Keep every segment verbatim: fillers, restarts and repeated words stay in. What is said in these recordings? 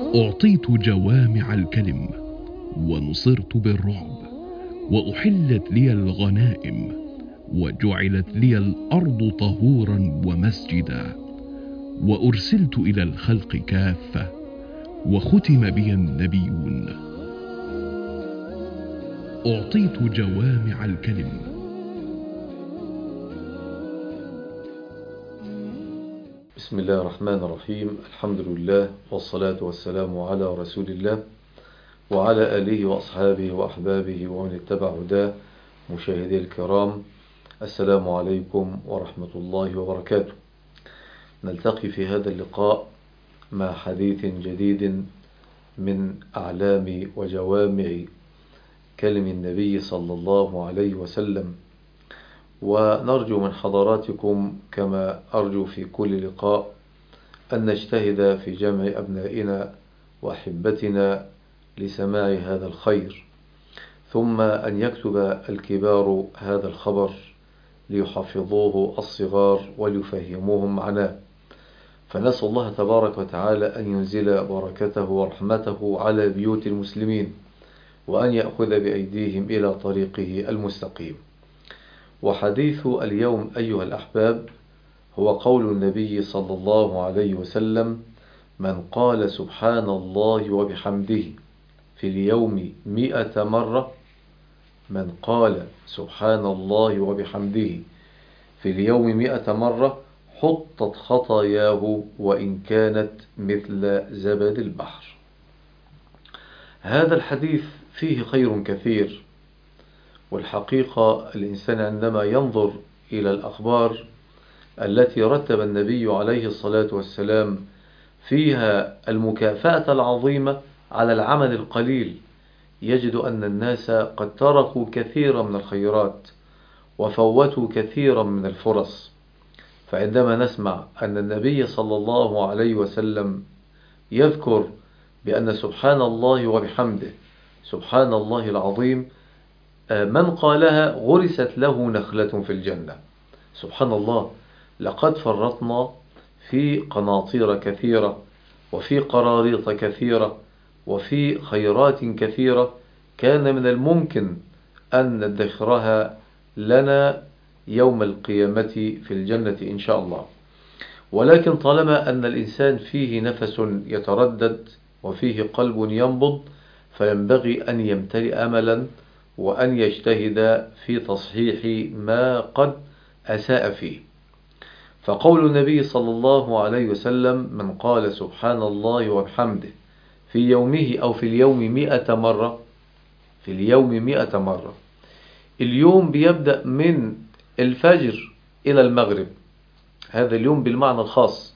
أعطيت جوامع الكلم ونصرت بالرعب، وأحلت لي الغنائم، وجعلت لي الأرض طهورا ومسجدا، وأرسلت إلى الخلق كافة، وختم بي النبيون. أعطيت جوامع الكلم. بسم الله الرحمن الرحيم. الحمد لله والصلاة والسلام على رسول الله وعلى آله وأصحابه وأحبابه ومن اتبع هداه. مشاهدي الكرام، السلام عليكم ورحمة الله وبركاته. نلتقي في هذا اللقاء مع حديث جديد من أعلام وجوامع كلم النبي صلى الله عليه وسلم، ونرجو من حضراتكم كما أرجو في كل لقاء أن نجتهد في جمع أبنائنا وأحبتنا لسماع هذا الخير، ثم أن يكتب الكبار هذا الخبر ليحفظوه الصغار وليفهموهم معناه. فنسأل الله تبارك وتعالى أن ينزل بركته ورحمته على بيوت المسلمين، وأن يأخذ بأيديهم إلى طريقه المستقيم. وحديث اليوم أيها الأحباب هو قول النبي صلى الله عليه وسلم: من قال سبحان الله وبحمده في اليوم مئة مرة، من قال سبحان الله وبحمده في اليوم مئة مرة حطت خطاياه وإن كانت مثل زبد البحر. هذا الحديث فيه خير كثير، والحقيقة الإنسان عندما ينظر إلى الأخبار التي رتب النبي عليه الصلاة والسلام فيها المكافأة العظيمة على العمل القليل، يجد أن الناس قد تركوا كثيرا من الخيرات وفوتوا كثيرا من الفرص. فعندما نسمع أن النبي صلى الله عليه وسلم يذكر بأن سبحان الله وبحمده سبحان الله العظيم من قالها غرست له نخلة في الجنة. سبحان الله، لقد فرطنا في قناطير كثيرة وفي قراريط كثيرة وفي خيرات كثيرة كان من الممكن أن ندخرها لنا يوم القيامة في الجنة إن شاء الله. ولكن طالما أن الإنسان فيه نفس يتردد وفيه قلب ينبض، فينبغي أن يمتلئ أملا وأن يجتهد في تصحيح ما قد أساء فيه. فقول النبي صلى الله عليه وسلم: من قال سبحان الله وبحمده في يومه أو في اليوم مئة مرة، في اليوم مئة مرة. اليوم بيبدأ من الفجر إلى المغرب، هذا اليوم بالمعنى الخاص،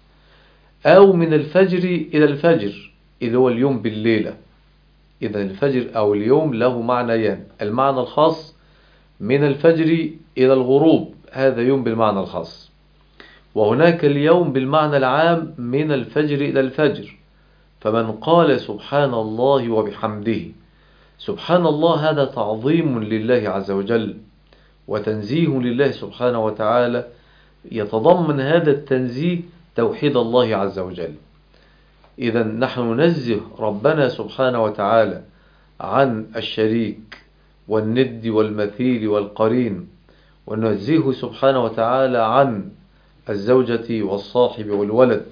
أو من الفجر إلى الفجر اللي هو اليوم بالليلة. إذا الفجر أو اليوم له معنيان: المعنى الخاص من الفجر إلى الغروب، هذا يوم بالمعنى الخاص، وهناك اليوم بالمعنى العام من الفجر إلى الفجر. فمن قال سبحان الله وبحمده، سبحان الله هذا تعظيم لله عز وجل وتنزيه لله سبحانه وتعالى، يتضمن هذا التنزيه توحيد الله عز وجل. إذا نحن ننزه ربنا سبحانه وتعالى عن الشريك والند والمثيل والقرين، وننزهه سبحانه وتعالى عن الزوجة والصاحب والولد،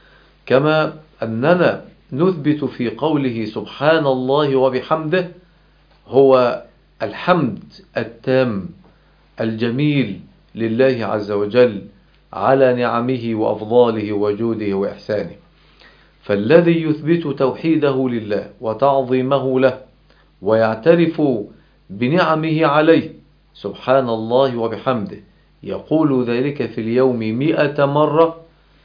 كما أننا نثبت في قوله سبحان الله وبحمده هو الحمد التام الجميل لله عز وجل على نعمه وأفضاله وجوده وإحسانه. فالذي يثبت توحيده لله وتعظيمه له ويعترف بنعمه عليه سبحان الله وبحمده يقول ذلك في اليوم مئة مرة،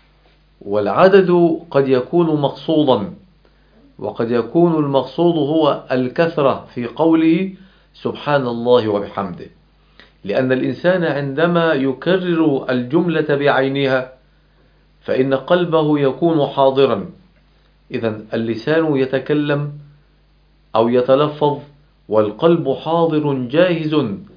والعدد قد يكون مقصودا، وقد يكون المقصود هو الكثرة في قوله سبحان الله وبحمده، لأن الإنسان عندما يكرر الجملة بعينها فإن قلبه يكون حاضرا. إذن اللسان يتكلم أو يتلفظ والقلب حاضر جاهز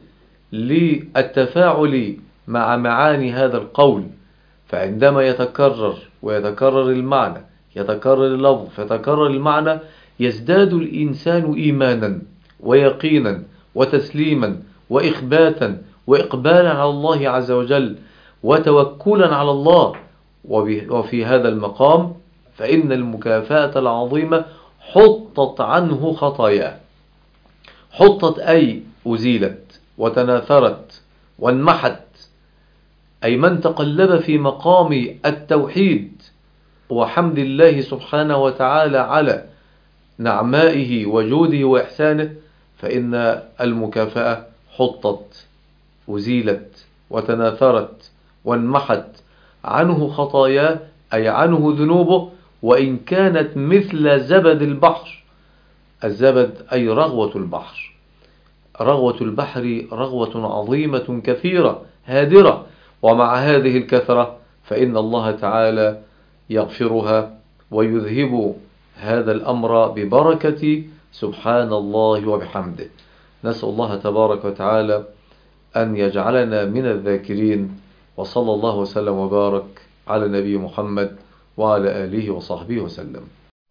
للتفاعل مع معاني هذا القول، فعندما يتكرر ويتكرر المعنى يتكرر اللفظ فيتكرر المعنى، يزداد الإنسان إيمانا ويقينا وتسليما وإخباتا وإقبالا على الله عز وجل وتوكلا على الله. وفي هذا المقام فإن المكافأة العظيمة حطت عنه خطاياه. حطت أي أزيلت وتناثرت وانمحت، أي من تقلب في مقام التوحيد وحمد الله سبحانه وتعالى على نعمائه وجوده وإحسانه، فإن المكافأة حطت أزيلت وتناثرت وانمحت عنه خطاياه، أي عنه ذنوبه، وإن كانت مثل زبد البحر. الزبد أي رغوة البحر. رغوة البحر رغوة عظيمة كثيرة هادرة، ومع هذه الكثرة فإن الله تعالى يغفرها ويذهب هذا الأمر ببركة سبحان الله وبحمده. نسأل الله تبارك وتعالى أن يجعلنا من الذاكرين، وصلى الله وسلم وبارك على نبي محمد وعلى آله وصحبه وسلم.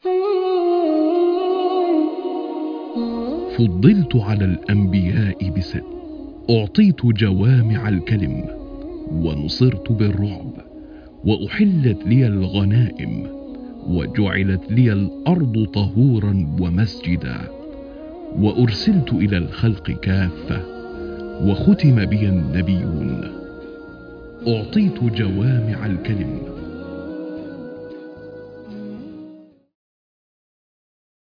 فضلت على الأنبياء بست، أعطيت جوامع الكلم، ونصرت بالرعب، وأحلت لي الغنائم، وجعلت لي الأرض طهورا ومسجدا، وأرسلت إلى الخلق كافة، وختم بي النبيون. أعطيت جوامع الكلم